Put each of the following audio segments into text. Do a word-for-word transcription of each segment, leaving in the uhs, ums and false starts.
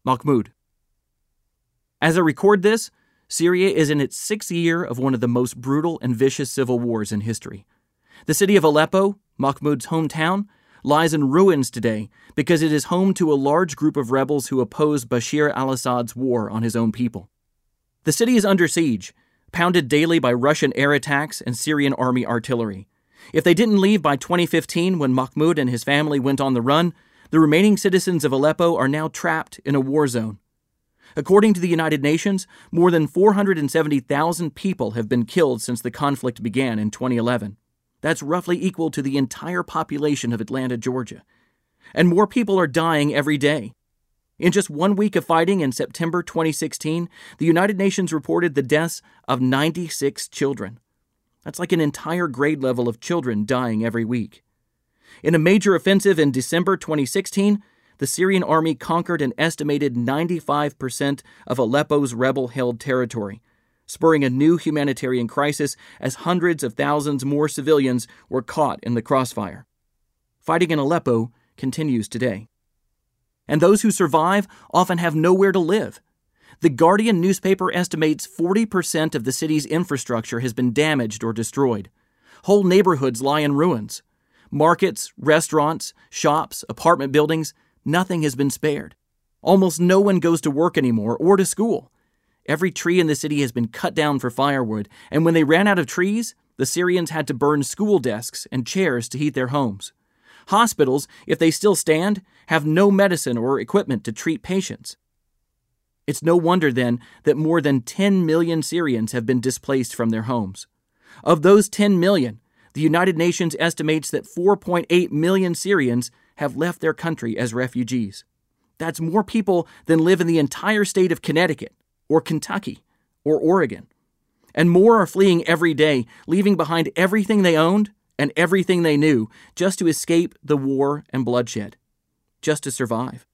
Mahmud. As I record this, Syria is in its sixth year of one of the most brutal and vicious civil wars in history. The city of Aleppo, Mahmud's hometown, lies in ruins today because it is home to a large group of rebels who oppose Bashar al-Assad's war on his own people. The city is under siege, pounded daily by Russian air attacks and Syrian army artillery. If they didn't leave by twenty fifteen when Mahmud and his family went on the run, the remaining citizens of Aleppo are now trapped in a war zone. According to the United Nations, more than four hundred seventy thousand people have been killed since the conflict began in twenty eleven. That's roughly equal to the entire population of Atlanta, Georgia. And more people are dying every day. In just one week of fighting in September twenty sixteen, the United Nations reported the deaths of ninety-six children. That's like an entire grade level of children dying every week. In a major offensive in December twenty sixteen, the Syrian army conquered an estimated ninety-five percent of Aleppo's rebel-held territory, spurring a new humanitarian crisis as hundreds of thousands more civilians were caught in the crossfire. Fighting in Aleppo continues today. And those who survive often have nowhere to live. The Guardian newspaper estimates forty percent of the city's infrastructure has been damaged or destroyed. Whole neighborhoods lie in ruins. Markets, restaurants, shops, apartment buildings, nothing has been spared. Almost no one goes to work anymore or to school. Every tree in the city has been cut down for firewood, and when they ran out of trees, the Syrians had to burn school desks and chairs to heat their homes. Hospitals, if they still stand, have no medicine or equipment to treat patients. It's no wonder, then, that more than ten million Syrians have been displaced from their homes. Of those ten million, the United Nations estimates that four point eight million Syrians have left their country as refugees. That's more people than live in the entire state of Connecticut, or Kentucky, or Oregon. And more are fleeing every day, leaving behind everything they owned and everything they knew just to escape the war and bloodshed, just to survive.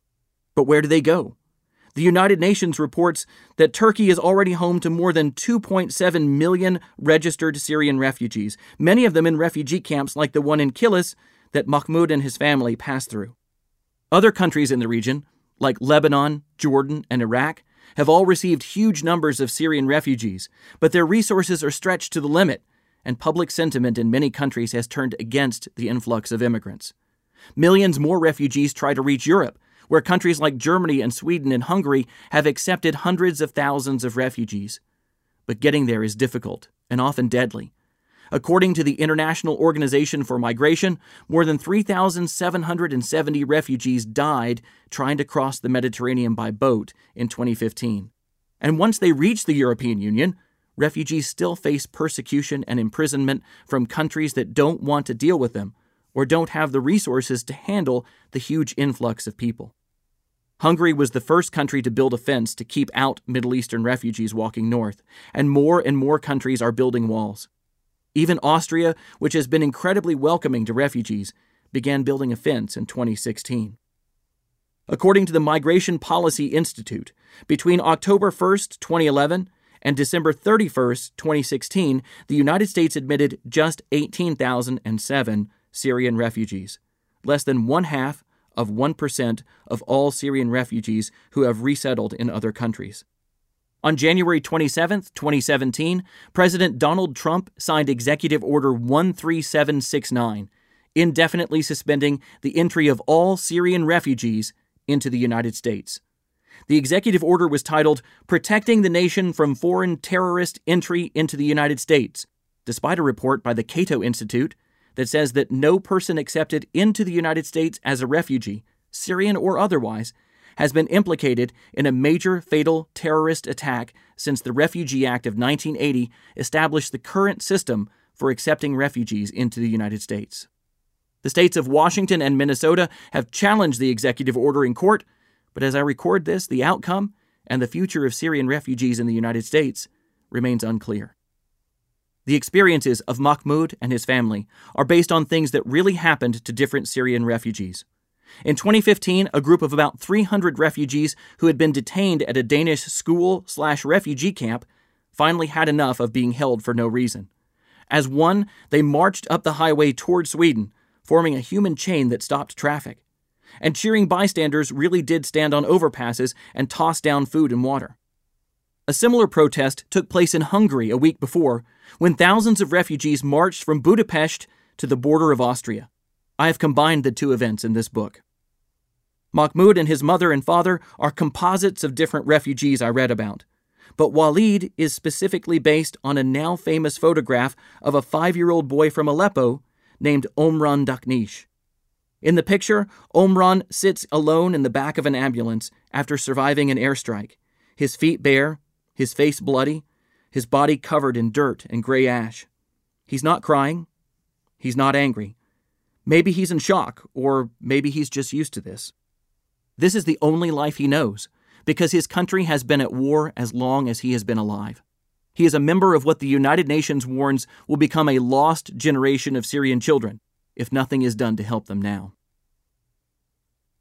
But where do they go? The United Nations reports that Turkey is already home to more than two point seven million registered Syrian refugees, many of them in refugee camps like the one in Kilis that Mahmud and his family passed through. Other countries in the region, like Lebanon, Jordan, and Iraq, have all received huge numbers of Syrian refugees, but their resources are stretched to the limit, and public sentiment in many countries has turned against the influx of immigrants. Millions more refugees try to reach Europe, where countries like Germany and Sweden and Hungary have accepted hundreds of thousands of refugees. But getting there is difficult and often deadly. According to the International Organization for Migration, more than three thousand seven hundred seventy refugees died trying to cross the Mediterranean by boat in twenty fifteen. And once they reach the European Union, refugees still face persecution and imprisonment from countries that don't want to deal with them or don't have the resources to handle the huge influx of people. Hungary was the first country to build a fence to keep out Middle Eastern refugees walking north, and more and more countries are building walls. Even Austria, which has been incredibly welcoming to refugees, began building a fence in twenty sixteen. According to the Migration Policy Institute, between October first, twenty eleven, and December thirty-first, twenty sixteen, the United States admitted just eighteen thousand seven Syrian refugees, less than one half of one percent of all Syrian refugees who have resettled in other countries. On January twenty-seventh, twenty seventeen, President Donald Trump signed Executive Order one three seven six nine, indefinitely suspending the entry of all Syrian refugees into the United States. The executive order was titled Protecting the Nation from Foreign Terrorist Entry into the United States, despite a report by the Cato Institute that says that no person accepted into the United States as a refugee, Syrian or otherwise, has been implicated in a major fatal terrorist attack since the Refugee Act of nineteen eighty established the current system for accepting refugees into the United States. The states of Washington and Minnesota have challenged the executive order in court, but as I record this, the outcome and the future of Syrian refugees in the United States remains unclear. The experiences of Mahmud and his family are based on things that really happened to different Syrian refugees. In twenty fifteen, a group of about three hundred refugees who had been detained at a Danish school slash refugee camp finally had enough of being held for no reason. As one, they marched up the highway toward Sweden, forming a human chain that stopped traffic. and cheering bystanders really did stand on overpasses and toss down food and water. A similar protest took place in Hungary a week before, when thousands of refugees marched from Budapest to the border of Austria. I have combined the two events in this book. Mahmoud and his mother and father are composites of different refugees I read about, but Walid is specifically based on a now famous photograph of a five-year-old boy from Aleppo named Omran Daknish. In the picture, Omran sits alone in the back of an ambulance after surviving an airstrike, his feet bare, his face bloody, his body covered in dirt and gray ash. He's not crying. He's not angry. Maybe he's in shock, or maybe he's just used to this. This is the only life he knows, because his country has been at war as long as he has been alive. He is a member of what the United Nations warns will become a lost generation of Syrian children if nothing is done to help them now.